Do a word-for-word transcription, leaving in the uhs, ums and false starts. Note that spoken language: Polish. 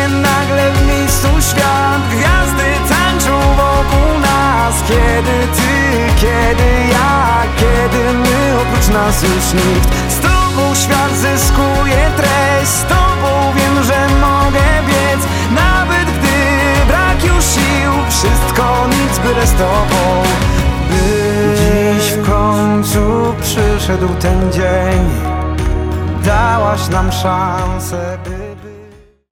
nagle w miejscu świat. Gwiazdy tańczą wokół nas. Kiedy ty, kiedy ja, kiedy my, oprócz nas już nikt. Z tobą świat zyskuje treść. Z tobą wiem, że mogę biec, nawet gdy brak już sił. Wszystko nic, byle z tobą być. Dziś w końcu przyszedł ten dzień. Dałaś nam szansę, by